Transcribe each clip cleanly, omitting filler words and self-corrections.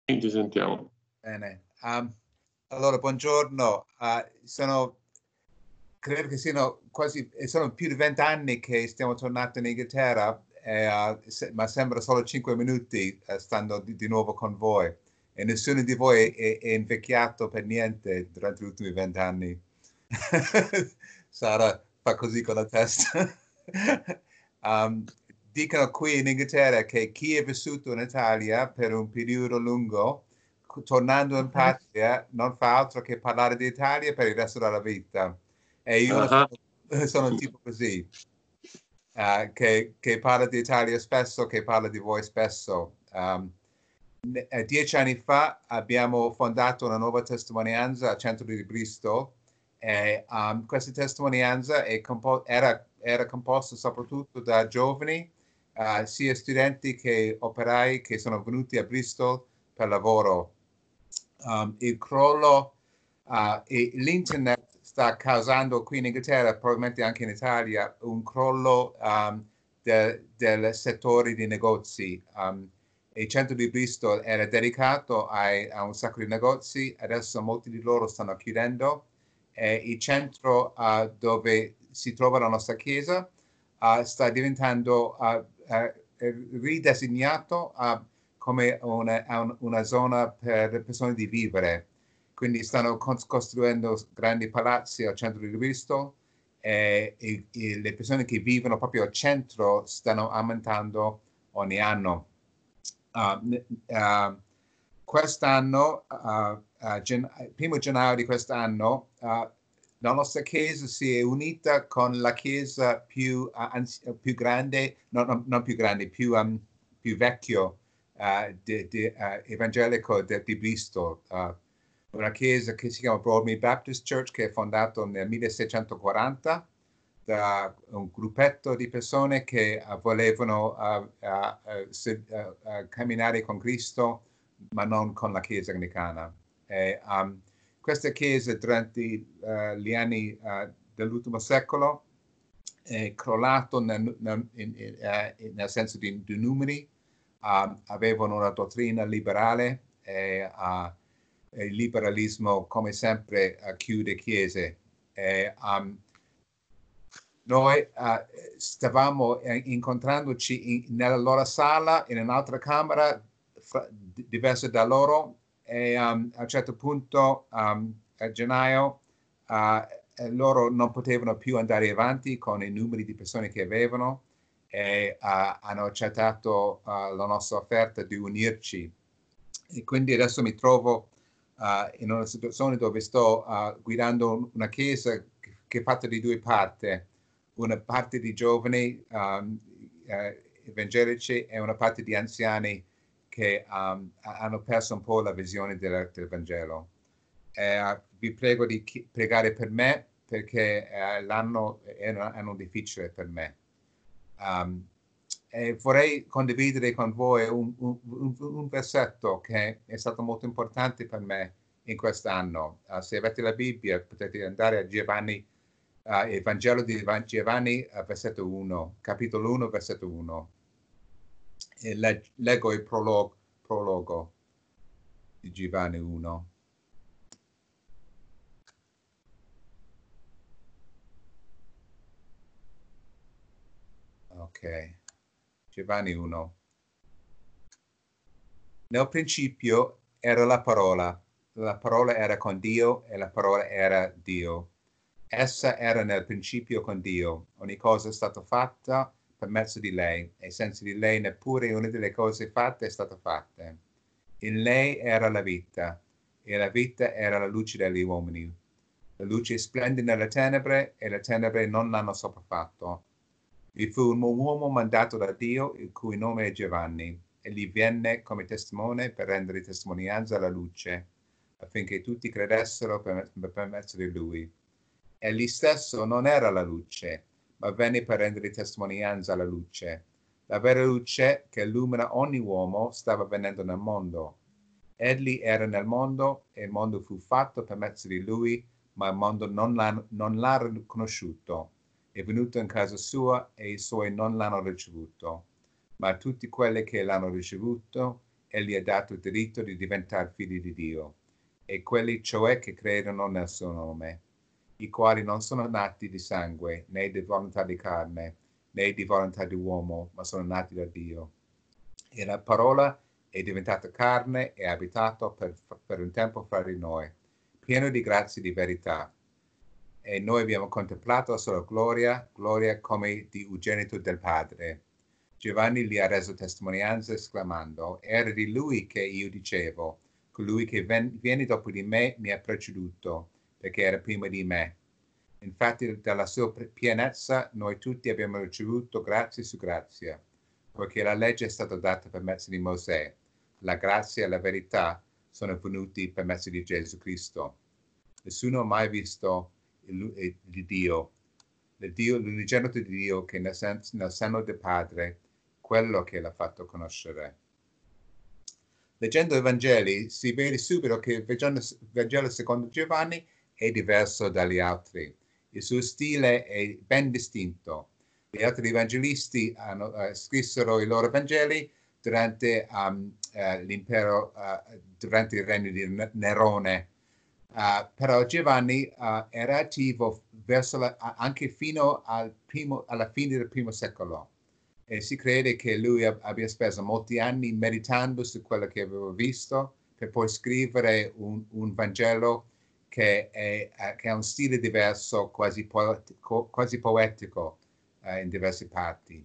Sì, ti sentiamo. Bene. Allora, buongiorno. Credo che sono più di 20 anni che stiamo tornando in Inghilterra, ma sembra solo 5 minuti stando di nuovo con voi. E nessuno di voi è invecchiato per niente durante gli ultimi 20 anni. Sara fa così con la testa. Um, Dicono qui in Inghilterra che chi è vissuto in Italia per un periodo lungo, tornando in patria, non fa altro che parlare di Italia per il resto della vita. E io Ah, sono un tipo così, che parla di Italia spesso, che parla di voi spesso. 10 anni fa abbiamo fondato una nuova testimonianza al centro di Bristol e questa testimonianza era composta soprattutto da giovani, sia studenti che operai che sono venuti a Bristol per lavoro. Il crollo e l'internet sta causando qui in Inghilterra, probabilmente anche in Italia, un crollo del settore di negozi. Il centro di Bristol era dedicato a un sacco di negozi, adesso molti di loro stanno chiudendo. Il centro dove si trova la nostra chiesa sta diventando ridesignato come una zona per persone di vivere. Quindi stanno costruendo grandi palazzi al centro di Bristol e le persone che vivono proprio al centro stanno aumentando ogni anno. Quest'anno, primo gennaio di quest'anno, la nostra chiesa si è unita con la chiesa più grande, non più grande, più vecchio evangelico di Bristol. Una chiesa che si chiama Broadmead Baptist Church, che è fondata nel 1640 da un gruppetto di persone che volevano camminare con Cristo, ma non con la Chiesa anglicana. Questa chiesa durante gli anni dell'ultimo secolo è crollato nel senso di numeri, avevano una dottrina liberale e il liberalismo, come sempre, chiude chiese. Noi stavamo incontrandoci nella loro sala, in un'altra camera diversa da loro, e a un certo punto, a gennaio, loro non potevano più andare avanti con i numeri di persone che avevano e hanno accettato la nostra offerta di unirci. E quindi adesso mi trovo in una situazione dove sto guidando una chiesa che è fatta di due parti, una parte di giovani evangelici e una parte di anziani che hanno perso un po' la visione del Vangelo. Vi prego di pregare per me perché l'anno è un anno difficile per me. E vorrei condividere con voi un versetto che è stato molto importante per me in quest'anno. Se avete la Bibbia potete andare a Giovanni, il Vangelo di Giovanni, versetto 1, capitolo 1, versetto 1. E leggo il prologo di Giovanni 1. Ok, Giovanni 1. Nel principio era la parola era con Dio e la parola era Dio. Essa era nel principio con Dio. Ogni cosa è stata fatta per mezzo di lei e senza di lei neppure una delle cose fatte è stata fatta. In lei era la vita e la vita era la luce degli uomini. La luce splende nelle tenebre e le tenebre non l'hanno sopraffatto. Vi fu un uomo mandato da Dio, il cui nome è Giovanni. Egli venne come testimone per rendere testimonianza alla luce, affinché tutti credessero per mezzo di lui. Egli stesso non era la luce, ma venne per rendere testimonianza alla luce. La vera luce che illumina ogni uomo stava venendo nel mondo. Egli era nel mondo e il mondo fu fatto per mezzo di lui, ma il mondo non l'ha riconosciuto. È venuto in casa sua e i suoi non l'hanno ricevuto. Ma tutti quelli che l'hanno ricevuto, Egli ha dato il diritto di diventare figli di Dio, e quelli cioè che credono nel suo nome, i quali non sono nati di sangue, né di volontà di carne, né di volontà di uomo, ma sono nati da Dio. E la parola è diventata carne e ha abitato per un tempo fra di noi, pieno di grazia e di verità. E noi abbiamo contemplato la sua gloria, gloria come di unigenito del Padre. Giovanni gli ha reso testimonianza esclamando: era di lui che io dicevo, colui che viene dopo di me mi ha preceduto, perché era prima di me. Infatti dalla sua pienezza noi tutti abbiamo ricevuto grazia su grazia, poiché la legge è stata data per mezzo di Mosè. La grazia e la verità sono venuti per mezzo di Gesù Cristo. Nessuno ha mai visto Dio, l'unigenito di Dio che nel seno del Padre, quello che l'ha fatto conoscere. Leggendo i Vangeli si vede subito che il Vangelo secondo Giovanni è diverso dagli altri. Il suo stile è ben distinto. Gli altri evangelisti scrissero i loro Vangeli durante l'impero, durante il regno di Nerone. Però Giovanni era attivo anche fino alla fine del primo secolo, e si crede che lui abbia speso molti anni meditando su quello che aveva visto per poi scrivere un Vangelo che ha un stile diverso, quasi poetico in diverse parti.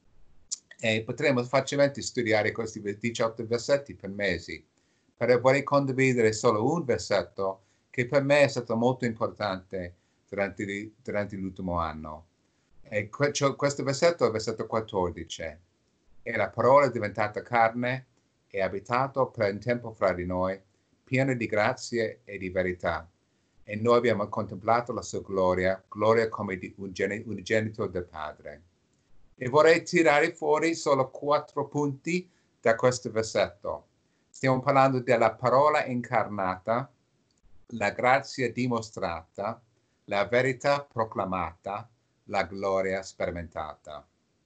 E potremo facilmente studiare questi 18 versetti per mesi, però vorrei condividere solo un versetto che per me è stato molto importante durante l'ultimo anno. E questo versetto è il versetto 14. E la parola è diventata carne e abitato per un tempo fra di noi, pieno di grazie e di verità. E noi abbiamo contemplato la sua gloria, gloria come di unigenito del Padre. E vorrei tirare fuori solo 4 punti da questo versetto. Stiamo parlando della parola incarnata, la grazia dimostrata, la verità proclamata, la gloria sperimentata.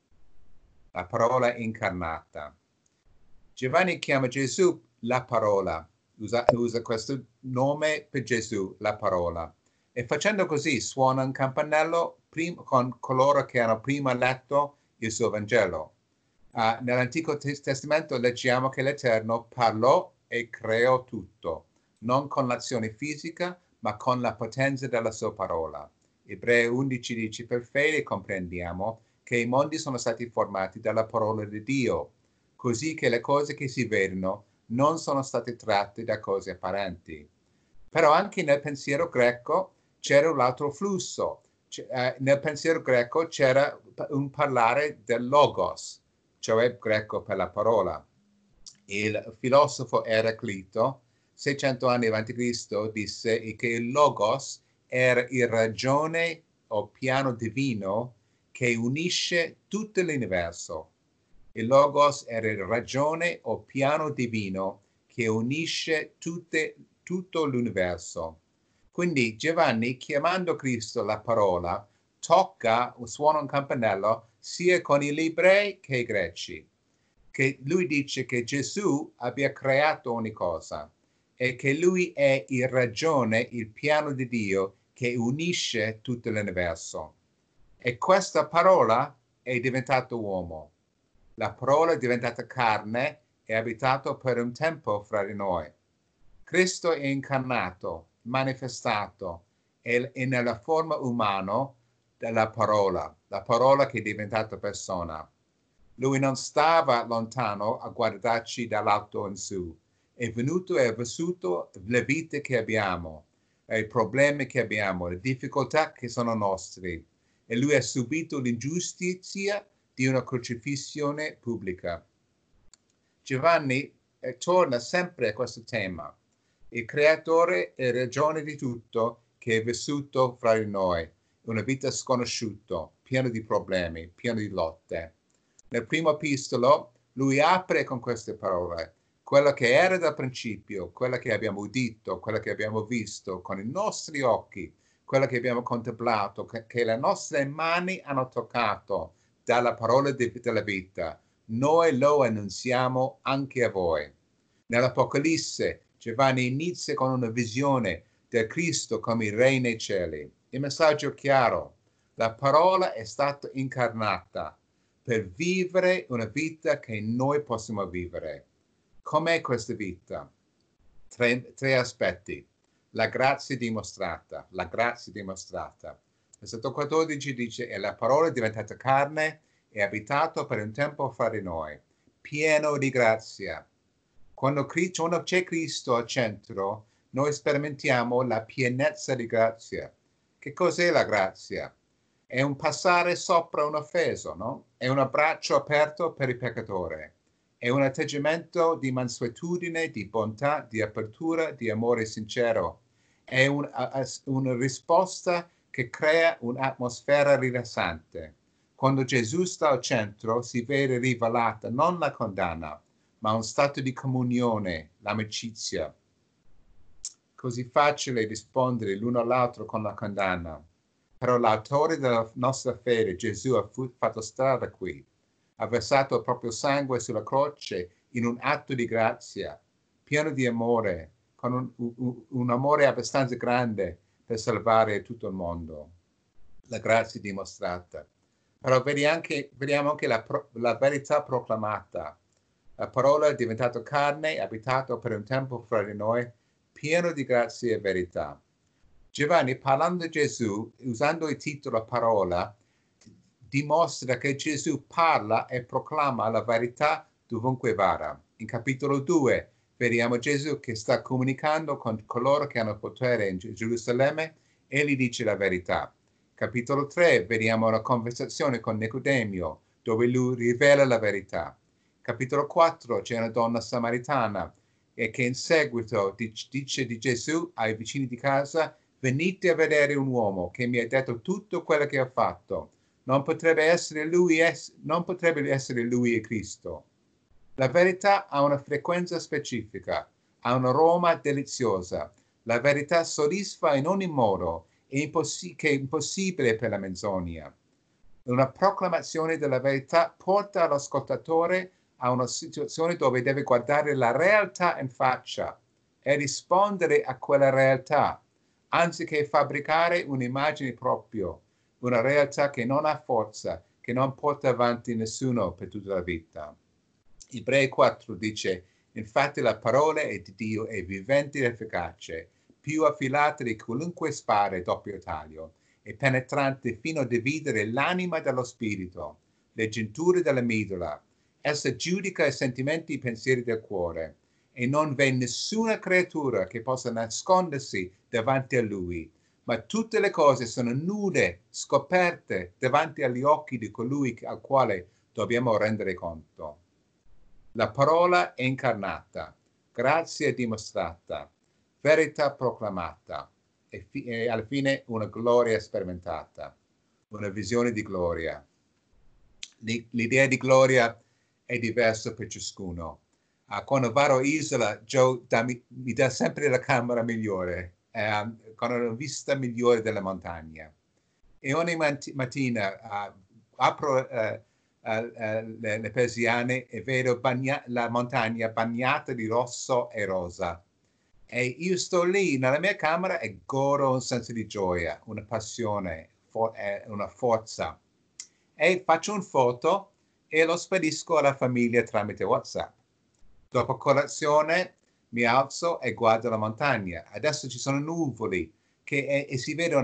La parola incarnata. Giovanni chiama Gesù la parola, usa questo nome per Gesù, la parola. E facendo così suona un campanello con coloro che hanno prima letto il suo Vangelo. Nell'Antico Testamento leggiamo che l'Eterno parlò e creò tutto, non con l'azione fisica, ma con la potenza della sua parola. Ebrei 11 dice: per fede comprendiamo che i mondi sono stati formati dalla parola di Dio, così che le cose che si vedono non sono state tratte da cose apparenti. Però anche nel pensiero greco c'era un altro flusso. Nel pensiero greco c'era un parlare del logos, cioè greco per la parola. Il filosofo Eraclito, 600 anni a.C., disse che il logos era il ragione o piano divino che unisce tutto l'universo. Il logos era il ragione o piano divino che unisce tutto l'universo. Quindi Giovanni, chiamando Cristo la parola, suona un campanello sia con gli ebrei che i greci. Che lui dice che Gesù abbia creato ogni cosa e che lui è il ragione, il piano di Dio che unisce tutto l'universo. E questa parola è diventata uomo. La parola è diventata carne e ha abitato per un tempo fra di noi. Cristo è incarnato, manifestato, e nella forma umana della parola, la parola che è diventata persona. Lui non stava lontano a guardarci dall'alto in su. È venuto e ha vissuto le vite che abbiamo, i problemi che abbiamo, le difficoltà che sono nostre. E lui ha subito l'ingiustizia di una crocifissione pubblica. Giovanni torna sempre a questo tema. Il creatore è ragione di tutto che è vissuto fra di noi, una vita sconosciuta, piena di problemi, piena di lotte. Nel primo epistolo lui apre con queste parole: quella che era dal principio, quella che abbiamo udito, quella che abbiamo visto con i nostri occhi, quella che abbiamo contemplato, che le nostre mani hanno toccato dalla parola della vita. Noi lo annunziamo anche a voi. Nell'Apocalisse Giovanni inizia con una visione del Cristo come il Re nei cieli. Il messaggio è chiaro: la parola è stata incarnata per vivere una vita che noi possiamo vivere. Com'è questa vita? Tre aspetti. La grazia dimostrata. Versetto 14 dice: e la parola è diventata carne e abitato per un tempo fra di noi, pieno di grazia. Quando c'è Cristo al centro, noi sperimentiamo la pienezza di grazia. Che cos'è la grazia? È un passare sopra un offeso, no? È un abbraccio aperto per il peccatore. È un atteggiamento di mansuetudine, di bontà, di apertura, di amore sincero. È una risposta che crea un'atmosfera rilassante. Quando Gesù sta al centro, si vede rivelata non la condanna, ma un stato di comunione, l'amicizia. Così facile rispondere l'uno all'altro con la condanna. Però l'autore della nostra fede, Gesù, ha fatto strada qui. Ha versato il proprio sangue sulla croce in un atto di grazia, pieno di amore, con un amore abbastanza grande per salvare tutto il mondo. La grazia dimostrata. Però vediamo anche la verità proclamata. La parola è diventata carne, abitato per un tempo fra di noi, pieno di grazia e verità. Giovanni, parlando di Gesù, usando il titolo parola, dimostra che Gesù parla e proclama la verità dovunque vada. In capitolo 2 vediamo Gesù che sta comunicando con coloro che hanno potere in Gerusalemme e gli dice la verità. Capitolo 3 vediamo una conversazione con Nicodemio dove lui rivela la verità. Capitolo 4 c'è una donna samaritana e che in seguito dice di Gesù ai vicini di casa: venite a vedere un uomo che mi ha detto tutto quello che ha fatto. Non potrebbe essere lui il Cristo. La verità ha una frequenza specifica, ha un aroma deliziosa. La verità soddisfa in ogni modo, che è impossibile per la menzogna. Una proclamazione della verità porta l'ascoltatore a una situazione dove deve guardare la realtà in faccia e rispondere a quella realtà, anziché fabbricare un'immagine propria, una realtà che non ha forza, che non porta avanti nessuno per tutta la vita. Ebrei 4 dice: infatti la parola di Dio è vivente ed efficace, più affilata di qualunque spada a doppio taglio, e penetrante fino a dividere l'anima dallo spirito, le giunture della medola. Essa giudica i sentimenti e i pensieri del cuore, e non v'è nessuna creatura che possa nascondersi davanti a lui, ma tutte le cose sono nude, scoperte davanti agli occhi di colui al quale dobbiamo rendere conto. La parola è incarnata, grazia dimostrata, verità proclamata e alla fine una gloria sperimentata, una visione di gloria. L'idea di gloria è diversa per ciascuno. Quando vado a Isola, Joe mi dà sempre la camera migliore, con una vista migliore della montagna. E ogni mattina apro le persiane e vedo la montagna bagnata di rosso e rosa. E io sto lì nella mia camera e godo un senso di gioia, una passione, una forza. E faccio una foto e lo spedisco alla famiglia tramite WhatsApp. Dopo colazione mi alzo e guardo la montagna. Adesso ci sono nuvoli e si vede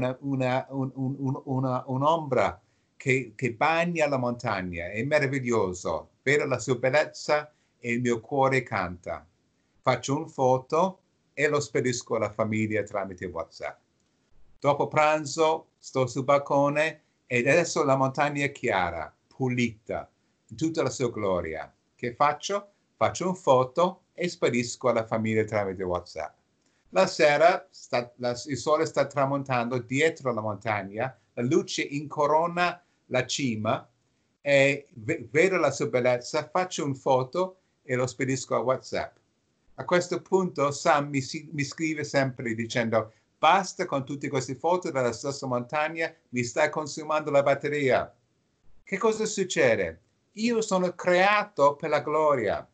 un'ombra che bagna la montagna. È meraviglioso. Vedo la sua bellezza e il mio cuore canta. Faccio una foto e lo spedisco alla famiglia tramite WhatsApp. Dopo pranzo sto sul balcone e adesso la montagna è chiara, pulita, in tutta la sua gloria. Che faccio? Faccio una foto e spedisco alla famiglia tramite WhatsApp. La sera il sole sta tramontando dietro la montagna, la luce incorona la cima e vedo la sua bellezza, faccio una foto e lo spedisco a WhatsApp. A questo punto Sam mi scrive sempre dicendo: basta con tutte queste foto della stessa montagna, mi stai consumando la batteria. Che cosa succede? Io sono creato per la gloria.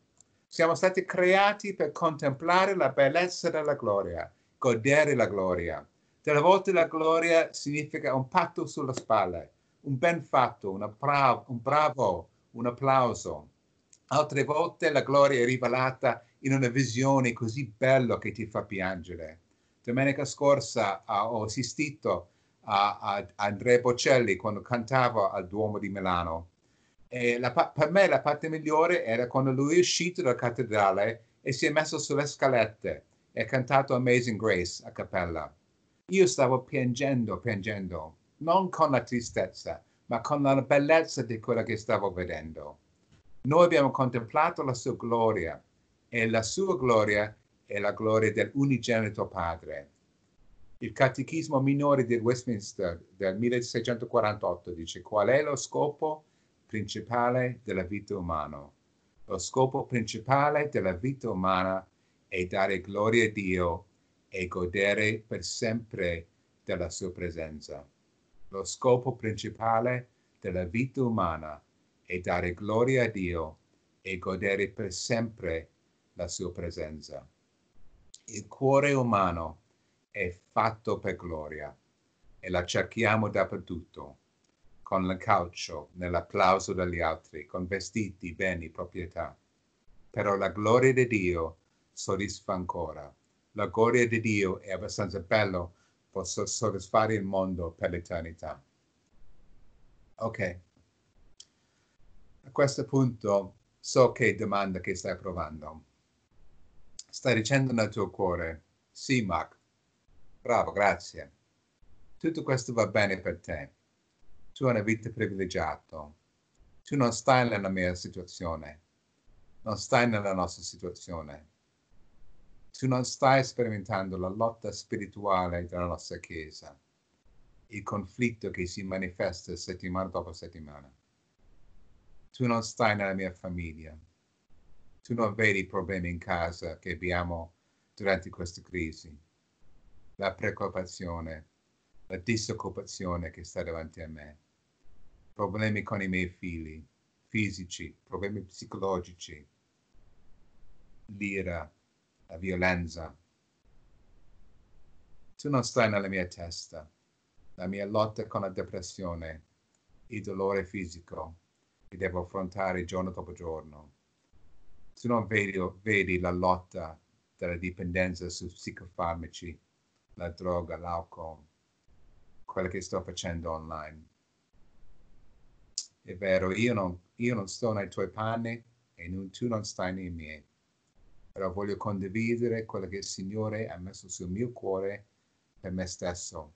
Siamo stati creati per contemplare la bellezza della gloria, godere la gloria. Delle volte la gloria significa un patto sulla spalla, un ben fatto, un bravo, un applauso. Altre volte la gloria è rivelata in una visione così bella che ti fa piangere. Domenica scorsa ho assistito a Andrea Bocelli quando cantava al Duomo di Milano. E per me la parte migliore era quando lui è uscito dalla cattedrale e si è messo sulle scalette e ha cantato Amazing Grace a cappella. Io stavo piangendo, non con la tristezza, ma con la bellezza di quello che stavo vedendo. Noi abbiamo contemplato la sua gloria e la sua gloria è la gloria dell'unigenito Padre. Il Catechismo minore di Westminster del 1648 dice: qual è lo scopo principale della vita umana? Lo scopo principale della vita umana è dare gloria a Dio e godere per sempre della sua presenza. Lo scopo principale della vita umana è dare gloria a Dio e godere per sempre la sua presenza. Il cuore umano è fatto per gloria e la cerchiamo dappertutto, con il calcio, nell'applauso degli altri, con vestiti, beni, proprietà. Però la gloria di Dio soddisfa ancora. La gloria di Dio è abbastanza bella per soddisfare il mondo per l'eternità. Ok, a questo punto so che domanda che stai provando. Stai dicendo nel tuo cuore: sì, Mark, bravo, grazie. Tutto questo va bene per te. Tu hai una vita privilegiata. Tu non stai nella mia situazione. Non stai nella nostra situazione. Tu non stai sperimentando la lotta spirituale della nostra Chiesa, il conflitto che si manifesta settimana dopo settimana. Tu non stai nella mia famiglia. Tu non vedi i problemi in casa che abbiamo durante questa crisi, la preoccupazione, la disoccupazione che sta davanti a me, problemi con i miei figli, fisici, problemi psicologici, l'ira, la violenza. Tu non stai nella mia testa, la mia lotta con la depressione, il dolore fisico che devo affrontare giorno dopo giorno. Tu non vedi la lotta della dipendenza su psicofarmaci, la droga, l'alcol, quello che sto facendo online. È vero, io non sto nei tuoi panni e tu non stai nei miei, però voglio condividere quello che il Signore ha messo sul mio cuore per me stesso.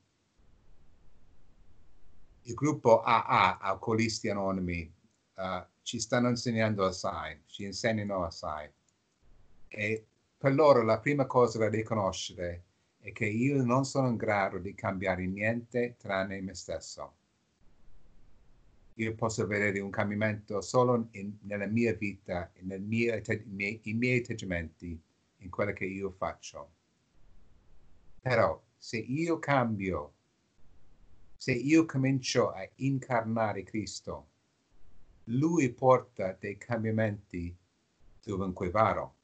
Il gruppo AA, Alcolisti Anonimi, ci stanno insegnando assai, ci insegnano assai. E per loro la prima cosa da riconoscere è che io non sono in grado di cambiare niente tranne me stesso. Io posso vedere un cambiamento solo nella mia vita, i miei atteggiamenti, in quello che io faccio. Però se io cambio, se io comincio a incarnare Cristo, Lui porta dei cambiamenti dovunque vado.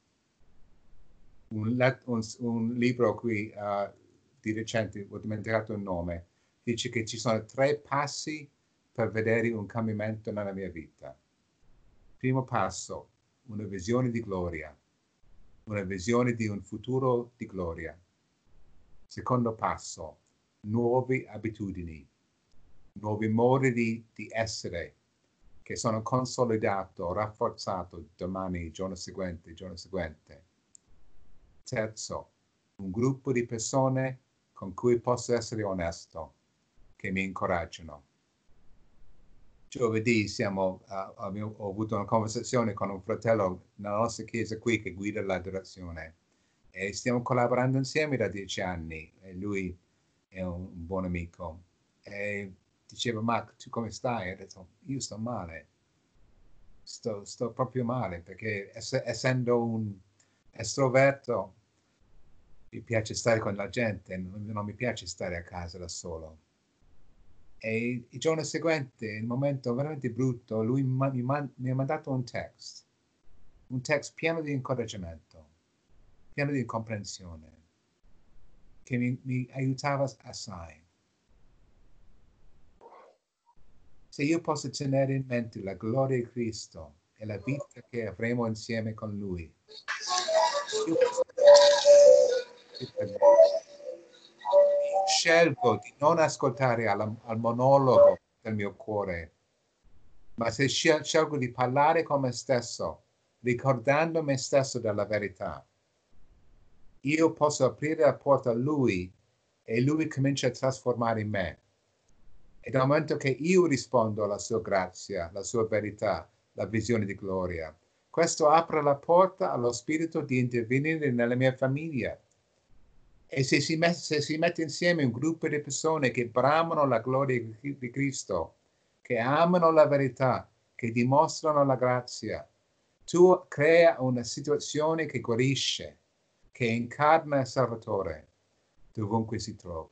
Un libro qui di recente, ho dimenticato il nome, dice che ci sono 3 passi per vedere un cambiamento nella mia vita. Primo passo, una visione di gloria, una visione di un futuro di gloria. Secondo passo, nuove abitudini, nuovi modi di essere che sono consolidato, rafforzato domani, il giorno seguente, il giorno seguente. Terzo, un gruppo di persone con cui posso essere onesto, che mi incoraggiano. Giovedì ho avuto una conversazione con un fratello nella nostra chiesa qui che guida l'adorazione e stiamo collaborando insieme da 10 anni e lui è un buon amico e diceva: Mark, tu come stai? E ho detto: io sto male, sto proprio male perché essendo un estroverto mi piace stare con la gente, non mi piace stare a casa da solo. E il giorno seguente, il momento veramente brutto, lui mi ha mandato un text un testo pieno di incoraggiamento, pieno di comprensione, che mi aiutava assai. Se io posso tenere in mente la gloria di Cristo e la vita che avremo insieme con Lui, io scelgo di non ascoltare al monologo del mio cuore, ma se scelgo di parlare con me stesso, ricordando me stesso della verità, io posso aprire la porta a Lui e Lui comincia a trasformare me. E dal momento che io rispondo alla sua grazia, la sua verità, la visione di gloria, questo apre la porta allo Spirito di intervenire nella mia famiglia. E se si mette insieme un gruppo di persone che bramano la gloria di Cristo, che amano la verità, che dimostrano la grazia, tu crea una situazione che guarisce, che incarna il Salvatore dovunque si trova.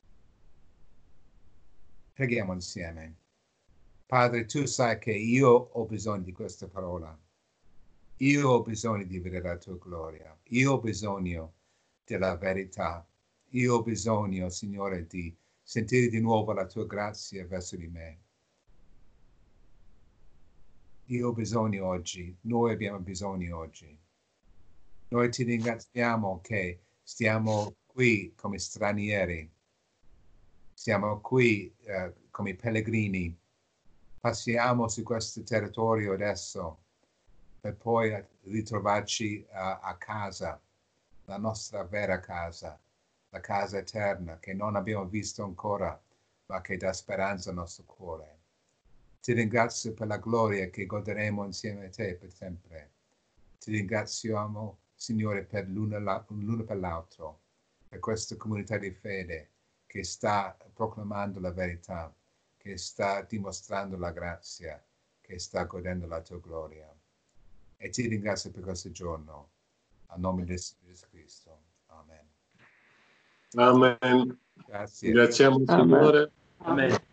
Preghiamo insieme. Padre, tu sai che io ho bisogno di questa parola. Io ho bisogno di vedere la tua gloria. Io ho bisogno della verità. Io ho bisogno, Signore, di sentire di nuovo la tua grazia verso di me. Io ho bisogno oggi. Noi abbiamo bisogno oggi. Noi ti ringraziamo che stiamo qui come stranieri. Siamo qui come pellegrini. Passiamo su questo territorio adesso per poi ritrovarci a casa, la nostra vera casa, la casa eterna che non abbiamo visto ancora, ma che dà speranza al nostro cuore. Ti ringrazio per la gloria che goderemo insieme a te per sempre. Ti ringraziamo, Signore, per l'uno per l'altro, per questa comunità di fede che sta proclamando la verità, che sta dimostrando la grazia, che sta godendo la tua gloria. E ti ringrazio per questo giorno, a nome di Gesù Cristo. Amen. Amen. Grazie. Ringraziamo il Signore. Amen.